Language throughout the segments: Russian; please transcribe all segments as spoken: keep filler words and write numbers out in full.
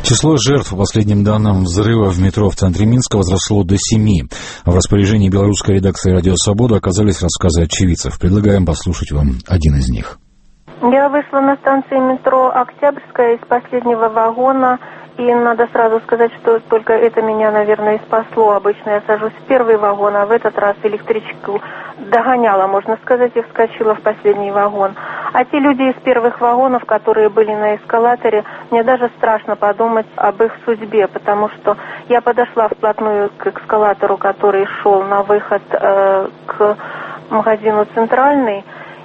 Число жертв, по последним данным взрыва в метро в центре Минска, возросло до семи. В распоряжении белорусской редакции «Радио Свобода» оказались рассказы очевидцев. Предлагаем послушать вам один из них. Я вышла на станции метро «Октябрьская» из последнего вагона. И надо сразу сказать, что только это меня, наверное, и спасло. Обычно я сажусь в первый вагон, а в этот раз электричку догоняла, можно сказать, и вскочила в последний вагон. А те люди из первых вагонов, которые были на эскалаторе, мне даже страшно подумать об их судьбе, потому что я подошла вплотную к эскалатору, который шел на выход э, к магазину «Центральный»,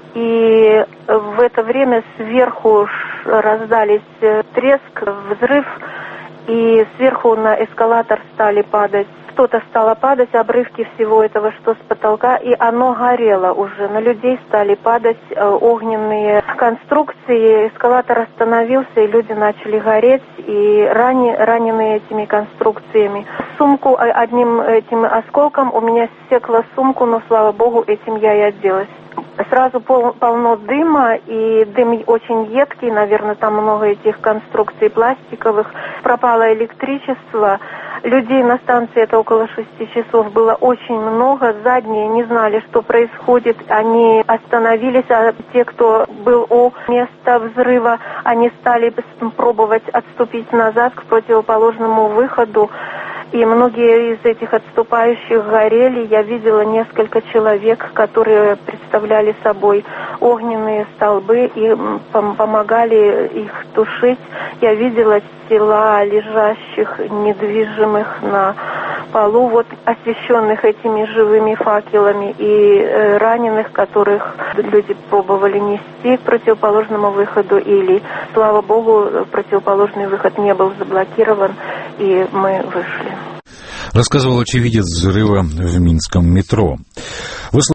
и в это время сверху раздались треск, взрыв, и сверху на эскалатор стали падать. Что-то стало падать, обрывки всего этого, что с потолка, и оно горело уже. На людей стали падать э, огненные конструкции. Эскалатор остановился, и люди начали гореть, и ране, раненые этими конструкциями. Сумку одним этим осколком у меня стекла сумку, но, слава богу, этим я и отделалась. Сразу пол, полно дыма, и дым очень едкий, наверное, там много этих конструкций пластиковых. Пропало электричество. Людей на станции, это около шести часов, было очень много. Задние не знали, что происходит. Они остановились, а те, кто был у места взрыва, они стали пробовать отступить назад к противоположному выходу. И многие из этих отступающих горели. Я видела несколько человек, которые представляли собой огненные столбы и помогали их тушить. Я видела тела лежащих, недвижимых на полу, вот освещенных этими живыми факелами, и э, раненых, которых люди пробовали нести к противоположному выходу, или, слава богу, противоположный выход не был заблокирован, и мы вышли. Рассказывал очевидец взрыва в минском метро.